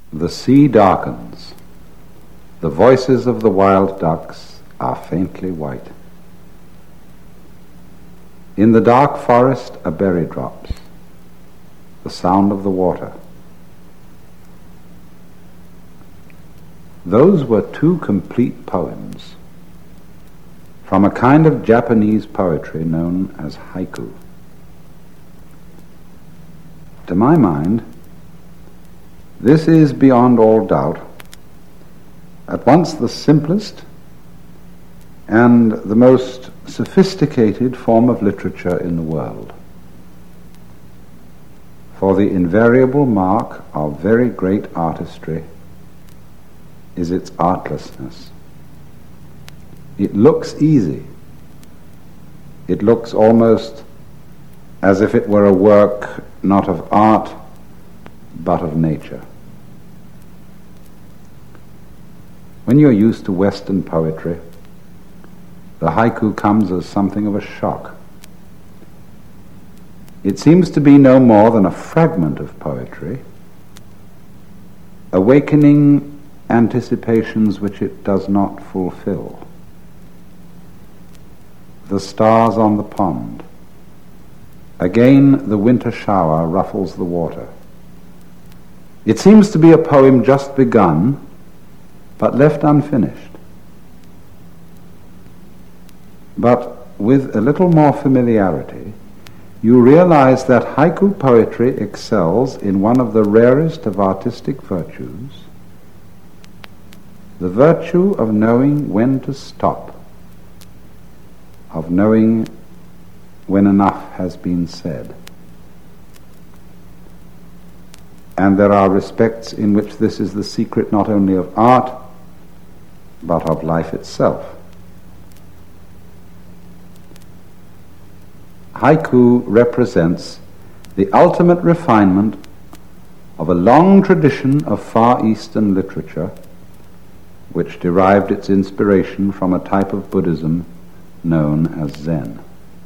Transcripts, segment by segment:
The sea darkens. The voices of the wild ducks are faintly white. In the dark forest a berry drops, the sound of the water. Those were two complete poems from a kind of Japanese poetry known as haiku. To my mind, this is beyond all doubt at once the simplest and the most sophisticated form of literature in the world. For the invariable mark of very great artistry is its artlessness. It looks easy. It looks almost as if it were a work not of art but of nature. When you're used to Western poetry, the haiku comes as something of a shock. It seems to be no more than a fragment of poetry, awakening anticipations which it does not fulfill. The stars on the pond. Again the winter shower ruffles the water. It seems to be a poem just begun, but left unfinished. But with a little more familiarity, you realize that haiku poetry excels in one of the rarest of artistic virtues, the virtue of knowing when to stop, of knowing when enough has been said. And there are respects in which this is the secret not only of art, but of life itself. Haiku represents the ultimate refinement of a long tradition of Far Eastern literature, which derived its inspiration from a type of Buddhism known as Zen.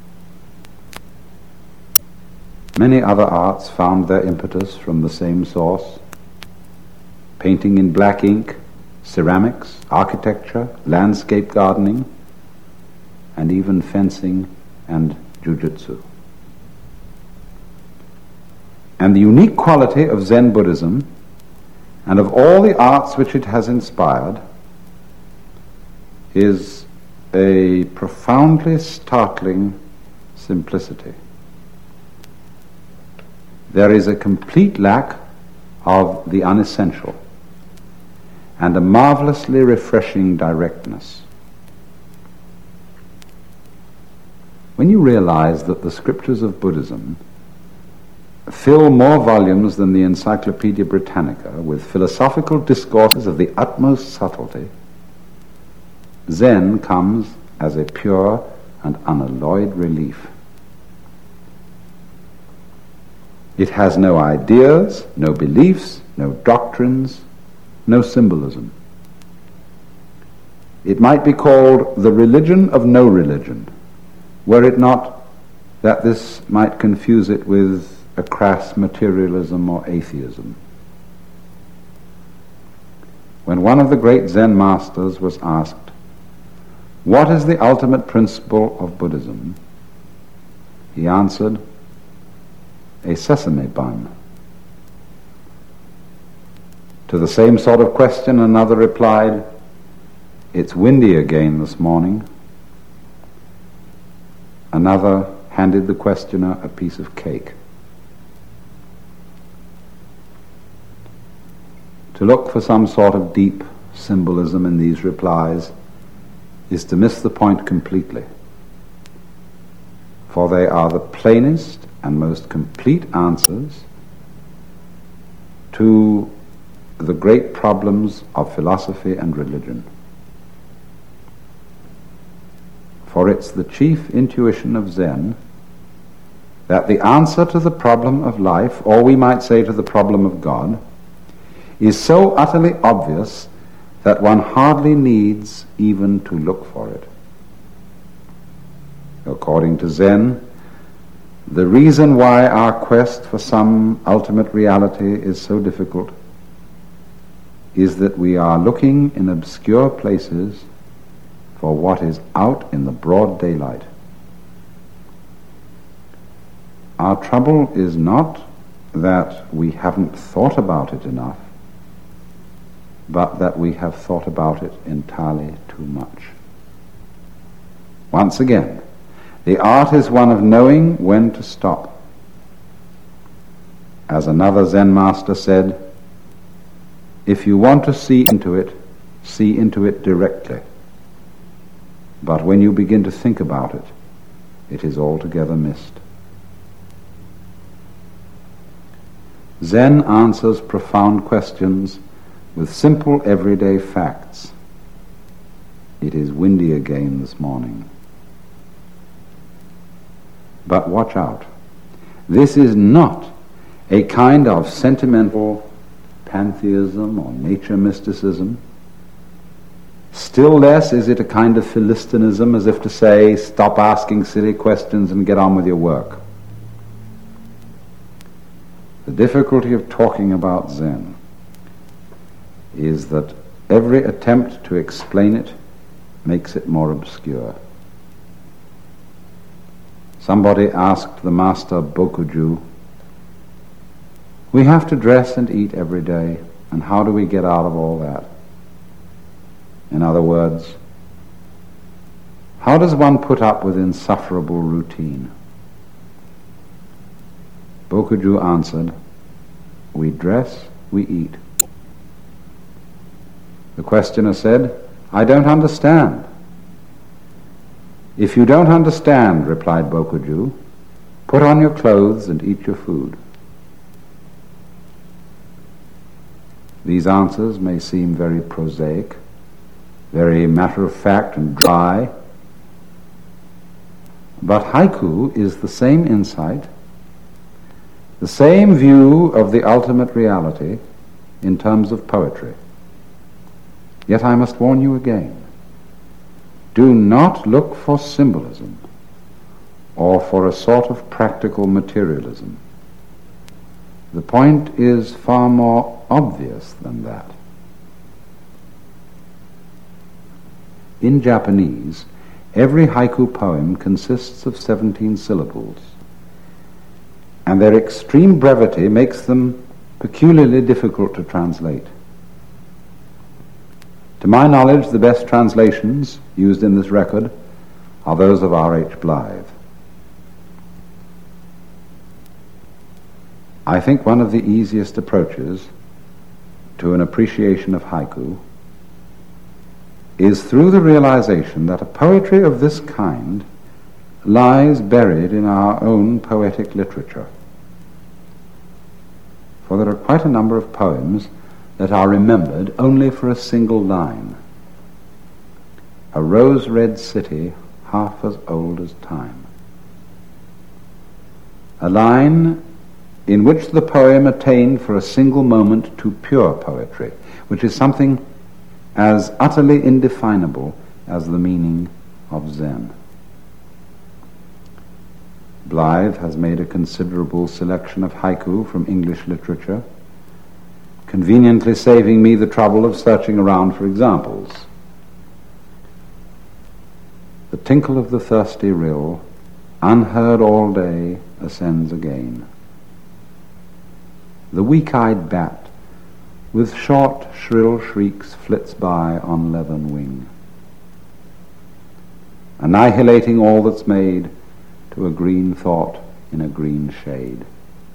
Many other arts found their impetus from the same source: painting in black ink, ceramics, architecture, landscape gardening, and even fencing and jujutsu. And the unique quality of Zen Buddhism, and of all the arts which it has inspired, is a profoundly startling simplicity. There is a complete lack of the unessential and a marvelously refreshing directness. When you realize that the scriptures of Buddhism fill more volumes than the Encyclopedia Britannica with philosophical discourses of the utmost subtlety, Zen comes as a pure and unalloyed relief. It has no ideas, no beliefs, no doctrines, no symbolism. It might be called the religion of no religion, were it not that this might confuse it with a crass materialism or atheism. When one of the great Zen masters was asked, "What is the ultimate principle of Buddhism?" he answered, "A sesame bun." To the same sort of question another replied, "It's windy again this morning." Another handed the questioner a piece of cake. To look for some sort of deep symbolism in these replies is to miss the point completely, for they are the plainest and most complete answers to the great problems of philosophy and religion. For it's the chief intuition of Zen that the answer to the problem of life, or we might say to the problem of God, is so utterly obvious that one hardly needs even to look for it. According to Zen, the reason why our quest for some ultimate reality is so difficult is that we are looking in obscure places for what is out in the broad daylight. Our trouble is not that we haven't thought about it enough, but that we have thought about it entirely too much. Once again, the art is one of knowing when to stop. As another Zen master said, if you want to see into it directly. But when you begin to think about it, it is altogether missed. Zen answers profound questions with simple everyday facts. It is windy again this morning. But watch out. This is not a kind of sentimental pantheism or nature mysticism. Still less is it a kind of philistinism, as if to say, stop asking silly questions and get on with your work. The difficulty of talking about Zen is that every attempt to explain it makes it more obscure. Somebody asked the master Bokuju, we have to dress and eat every day, and how do we get out of all that? In other words, how does one put up with insufferable routine? Bokuju answered, we dress, we eat. The questioner said, I don't understand. If you don't understand, replied Bokuju, put on your clothes and eat your food. These answers may seem very prosaic, very matter-of-fact and dry, but haiku is the same insight, the same view of the ultimate reality in terms of poetry. Yet I must warn you again, do not look for symbolism or for a sort of practical materialism. The point is far more obvious than that. In Japanese, every haiku poem consists of 17 syllables, and their extreme brevity makes them peculiarly difficult to translate. To my knowledge, the best translations used in this record are those of R.H. Blythe. I think one of the easiest approaches to an appreciation of haiku is through the realization that a poetry of this kind lies buried in our own poetic literature. For there are quite a number of poems that are remembered only for a single line. A rose-red city half as old as time. A line in which the poem attained for a single moment to pure poetry, which is something as utterly indefinable as the meaning of Zen. Blythe has made a considerable selection of haiku from English literature, conveniently saving me the trouble of searching around for examples. The tinkle of the thirsty rill, unheard all day, ascends again. The weak-eyed bat, with short, shrill shrieks, flits by on leathern wing, annihilating all that's made to a green thought in a green shade.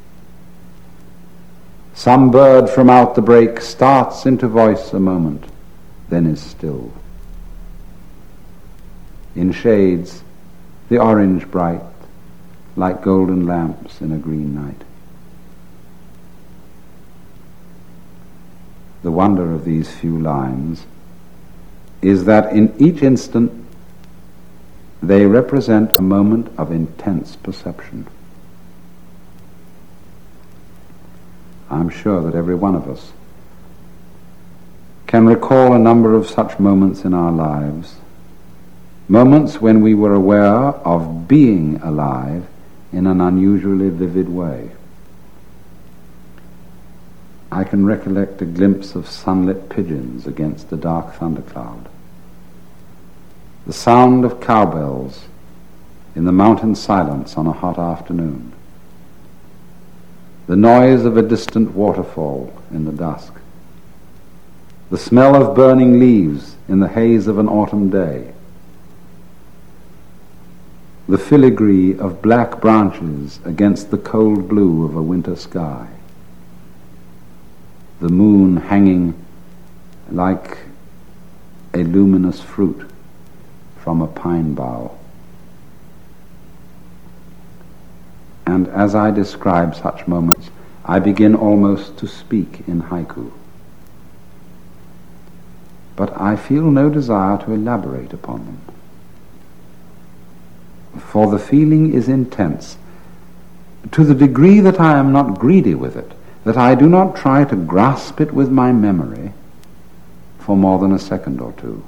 Some bird from out the brake starts into voice a moment, then is still. In shades, the orange bright, like golden lamps in a green night. The wonder of these few lines is that in each instant they represent a moment of intense perception. I'm sure that every one of us can recall a number of such moments in our lives, moments when we were aware of being alive in an unusually vivid way. I can recollect a glimpse of sunlit pigeons against a dark thundercloud, the sound of cowbells in the mountain silence on a hot afternoon, the noise of a distant waterfall in the dusk, the smell of burning leaves in the haze of an autumn day, the filigree of black branches against the cold blue of a winter sky, the moon hanging like a luminous fruit from a pine bough. And as I describe such moments, I begin almost to speak in haiku. But I feel no desire to elaborate upon them. For the feeling is intense, to the degree that I am not greedy with it, that I do not try to grasp it with my memory for more than a second or two.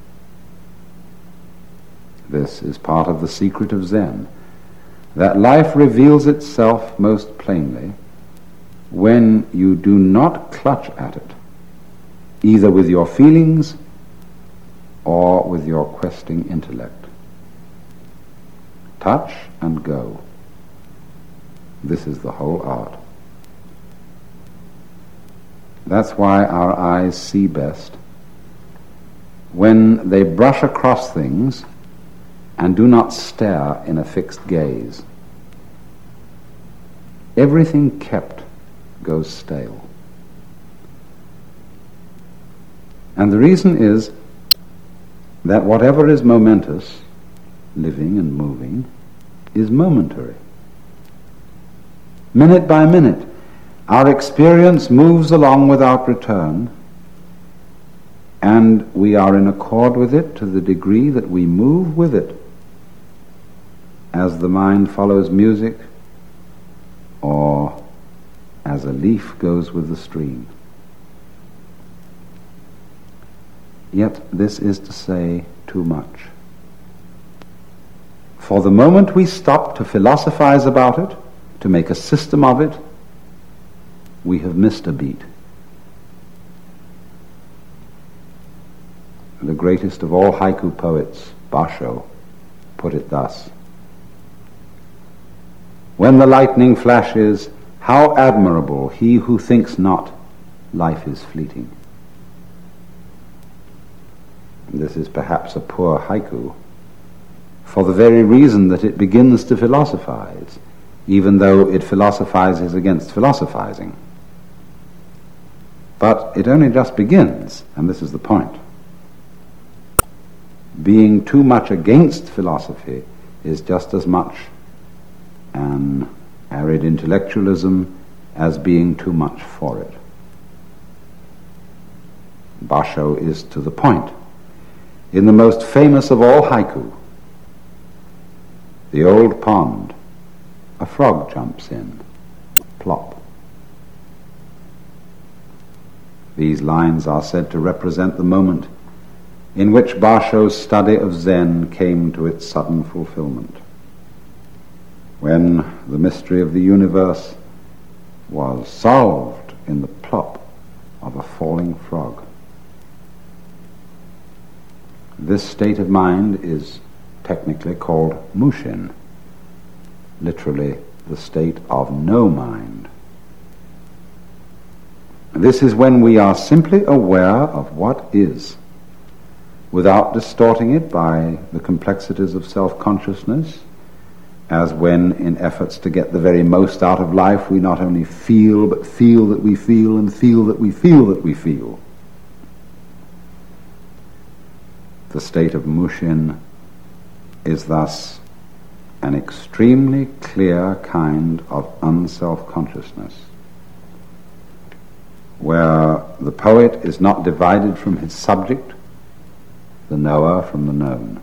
This is part of the secret of Zen, that life reveals itself most plainly when you do not clutch at it, either with your feelings or with your questing intellect. Touch and go. This is the whole art. That's why our eyes see best when they brush across things and do not stare in a fixed gaze. Everything kept goes stale. And the reason is that whatever is momentous, living and moving, is momentary. Minute by minute, our experience moves along without return, and we are in accord with it to the degree that we move with it, as the mind follows music, or as a leaf goes with the stream. Yet this is to say too much. For the moment we stop to philosophize about it, to make a system of it, we have missed a beat. The greatest of all haiku poets, Basho, put it thus: "When the lightning flashes, how admirable he who thinks not life is fleeting." This is perhaps a poor haiku, for the very reason that it begins to philosophize, even though it philosophizes against philosophizing. But it only just begins, and this is the point. Being too much against philosophy is just as much an arid intellectualism as being too much for it. Basho is to the point. In the most famous of all haiku, "The old pond, a frog jumps in, plop." These lines are said to represent the moment in which Basho's study of Zen came to its sudden fulfillment, when the mystery of the universe was solved in the plop of a falling frog. This state of mind is technically called mushin, literally the state of no mind. This is when we are simply aware of what is, without distorting it by the complexities of self-consciousness, as when, in efforts to get the very most out of life, we not only feel, but feel that we feel, and feel that we feel that we feel. The state of mushin is thus an extremely clear kind of unself-consciousness, where the poet is not divided from his subject, the knower from the known.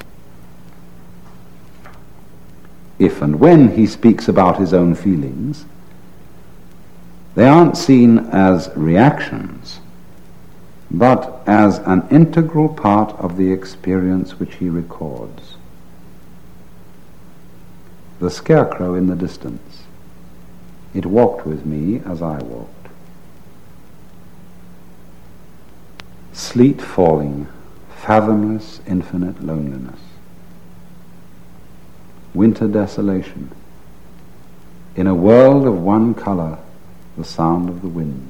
If and when he speaks about his own feelings, they aren't seen as reactions, but as an integral part of the experience which he records. The scarecrow in the distance, it walked with me as I walked. sleet falling, fathomless infinite loneliness, winter desolation, in a world of one color, the sound of the wind,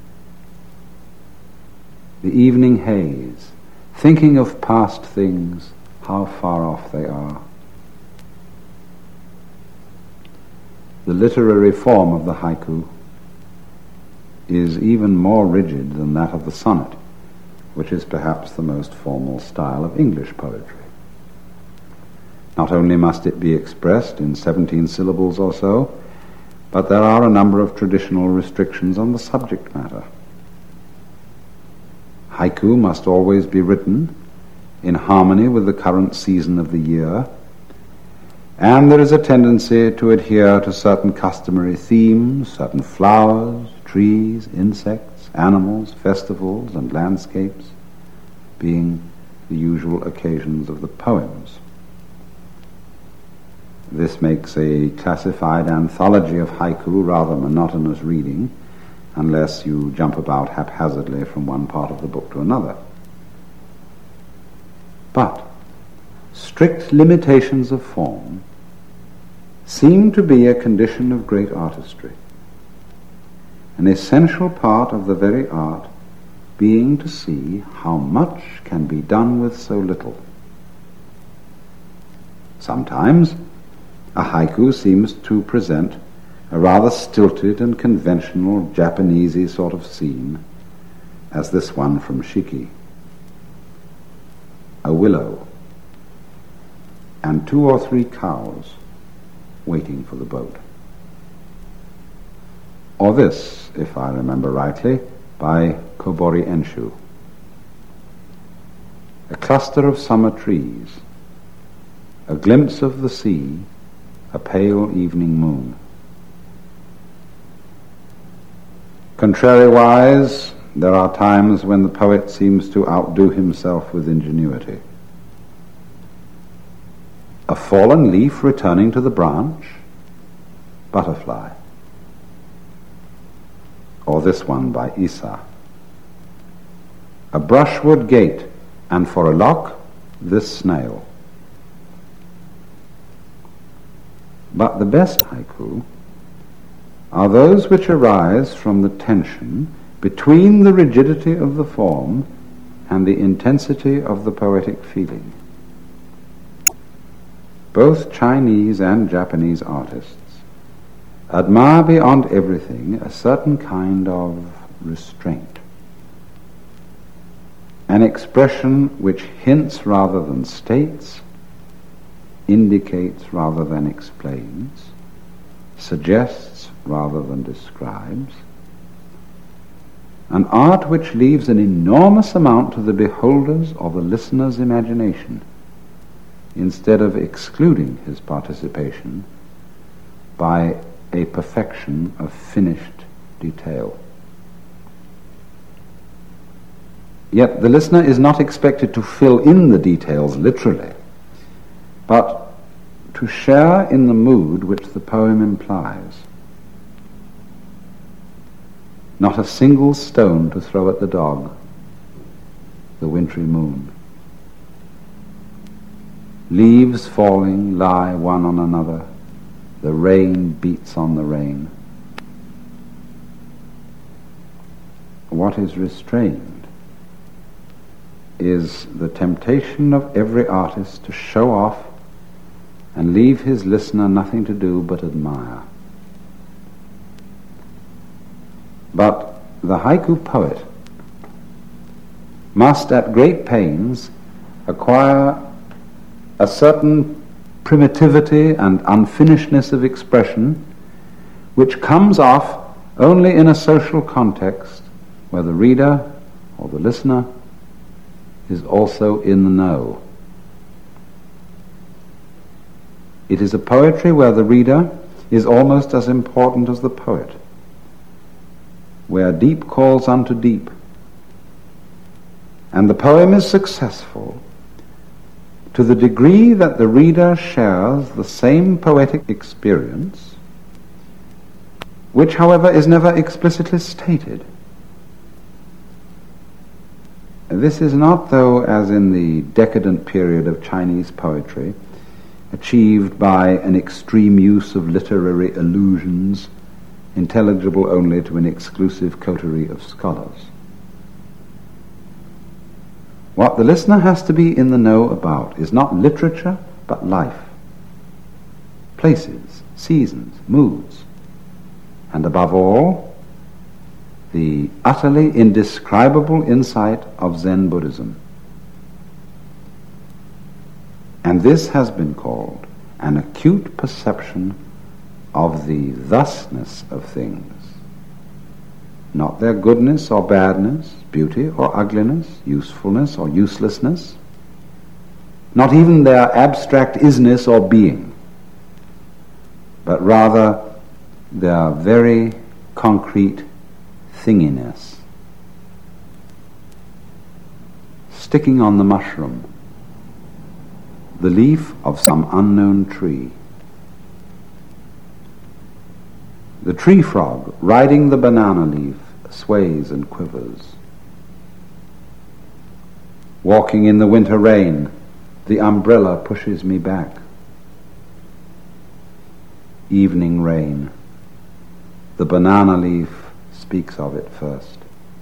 the evening haze, thinking of past things, how far off they are. The literary form of the haiku is even more rigid than that of the sonnet, which is perhaps the most formal style of English poetry. Not only must it be expressed in 17 syllables or so, but there are a number of traditional restrictions on the subject matter. Haiku must always be written in harmony with the current season of the year, and there is a tendency to adhere to certain customary themes, certain flowers, trees, insects, animals, festivals, and landscapes being the usual occasions of the poems. This makes a classified anthology of haiku rather monotonous reading, unless you jump about haphazardly from one part of the book to another. But strict limitations of form seem to be a condition of great artistry, an essential part of the very art being to see how much can be done with so little. Sometimes a haiku seems to present a rather stilted and conventional Japanesey sort of scene, as this one from Shiki. A willow and 2 or 3 cows waiting for the boat. Or this, if I remember rightly, by Kobori Enshu. A cluster of summer trees, a glimpse of the sea, a pale evening moon. Contrariwise, there are times when the poet seems to outdo himself with ingenuity. A fallen leaf returning to the branch, butterfly. Or this one by Isa. A brushwood gate, and for a lock, this snail. But the best haiku are those which arise from the tension between the rigidity of the form and the intensity of the poetic feeling. Both Chinese and Japanese artists admire beyond everything a certain kind of restraint, an expression which hints rather than states, indicates rather than explains, suggests rather than describes, an art which leaves an enormous amount to the beholder's or the listener's imagination, instead of excluding his participation by a perfection of finished detail. Yet the listener is not expected to fill in the details literally, but to share in the mood which the poem implies. Not a single stone to throw at the dog, the wintry moon. Leaves falling lie one on another, the rain beats on the rain. What is restrained is the temptation of every artist to show off and leave his listener nothing to do but admire. But the haiku poet must at great pains acquire a certain primitivity and unfinishedness of expression which comes off only in a social context where the reader or the listener is also in the know. It is a poetry where the reader is almost as important as the poet, where deep calls unto deep, and the poem is successful to the degree that the reader shares the same poetic experience, which, however, is never explicitly stated. This is not, though, as in the decadent period of Chinese poetry, achieved by an extreme use of literary allusions, intelligible only to an exclusive coterie of scholars. What the listener has to be in the know about is not literature, but life, places, seasons, moods, and above all, the utterly indescribable insight of Zen Buddhism. And this has been called an acute perception of the thusness of things, not their goodness or badness, beauty or ugliness, usefulness or uselessness, not even their abstract isness or being, but rather their very concrete thinginess. Sticking on the mushroom, the leaf of some unknown tree. The tree frog, riding the banana leaf, sways and quivers. Walking in the winter rain, the umbrella pushes me back. Evening rain, the banana leaf speaks of it first.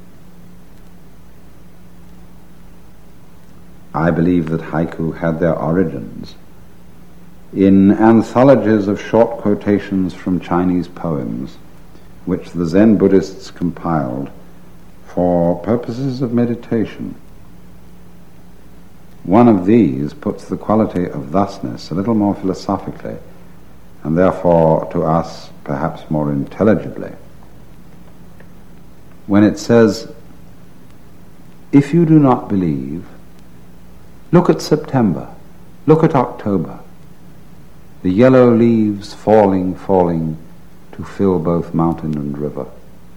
I believe that haiku had their origins in anthologies of short quotations from Chinese poems, which the Zen Buddhists compiled for purposes of meditation. One of these puts the quality of thusness a little more philosophically, and therefore to us perhaps more intelligibly, when it says, "If you do not believe, look at September, look at October, the yellow leaves falling to fill both mountain and river."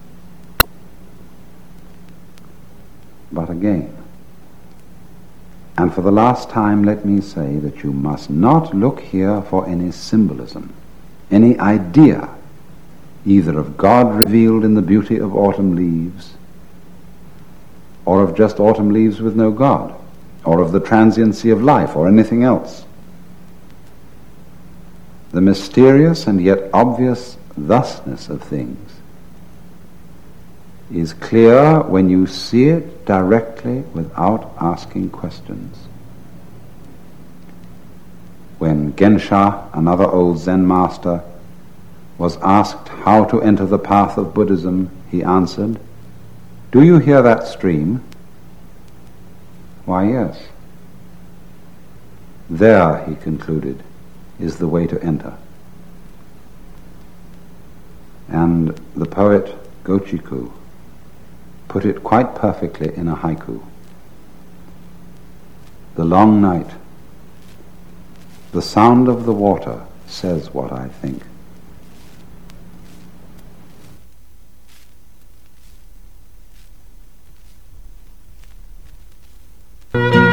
But again, and for the last time, let me say that you must not look here for any symbolism, any idea, either of God revealed in the beauty of autumn leaves, or of just autumn leaves with no God, or of the transiency of life, or anything else. The mysterious and yet obvious thusness of things is clear when you see it directly without asking questions. When Gensha, another old Zen master, was asked how to enter the path of Buddhism, he answered, "Do you hear that stream?" "Why, yes." "There," he concluded, "is the way to enter." And the poet Gochiku put it quite perfectly in a haiku. "The long night, the sound of the water says what I think."